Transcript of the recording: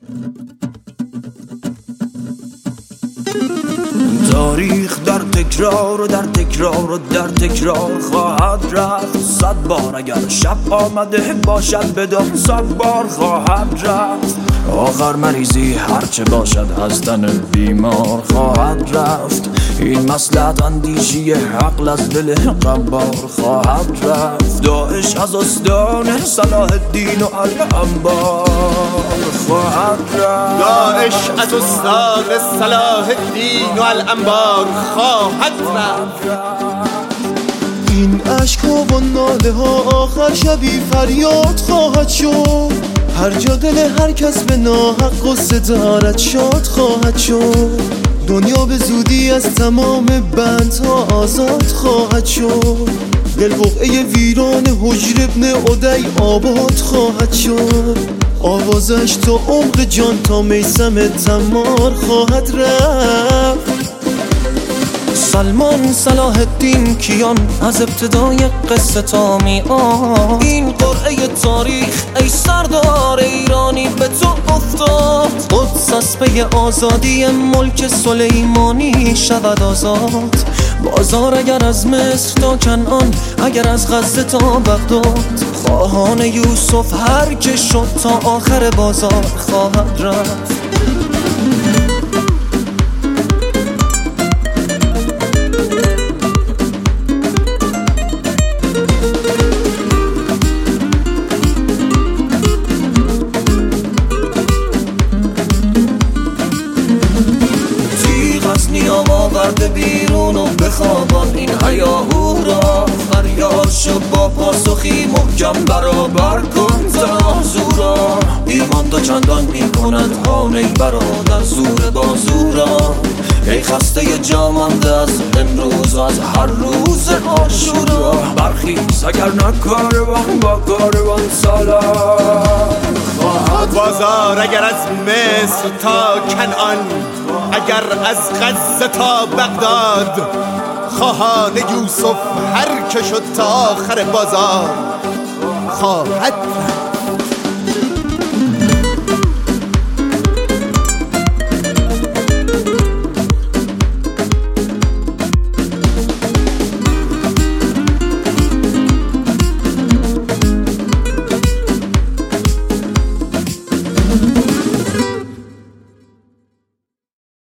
تاریخ در تکرار و در تکرار و در تکرار خواهد رفت. 100 بار اگر شب آمده باشد بدان 100 بار خواهد رفت. آخر مریضی هرچه باشد از تن بیمار خواهد رفت. این مصلحت اندیشی عقل از دل قبار خواهد رفت. داعش از استان صلاح الدین و الانبار خواهد رفت. داعش از استان صلاح الدین و الانبار خواهد رفت. این عشق ها و ناله ها آخر شبی فریاد خواهد شد. هر جا دل هر کس به ناحق غصه دارد شاد خواهد شد. دنیا به زودی از تمام بندها آزاد خواهد شد. دل بقعه ویران حجر ابن عدی آباد خواهد شد. آوازش تا عمق جان تا میثم تمار خواهد رفت. سلمان صلاح الدین کیان از ابتدای قصه تا میان. این قرعه تاریخ ای سردار ایرانی به تو افتاد. قدس از پی آزادی ملک سلیمانی شود آزاد. بازار اگر از مصر تا کنعان، اگر از غزه تا بغداد. خواهان یوسف هر که شد تا آخر بازار خواهد رفت. نیام آورده بیرون و بخوابان این هیاهو را. فریاد شو با پاسخی محکم برابر کن ترازو را. ایمان تا چندان می کند هان ای برادر زور بازو را. ای خسته جا مانده از امروز و از هر روز عاشورا. برخیز اگر نه کاروان با کاروان سالار خواهد. بازار اگر از مصر تا کنعان، اگر از غزه تا بغداد. خواهان یوسف هر که شد تا آخر بازار خواهد.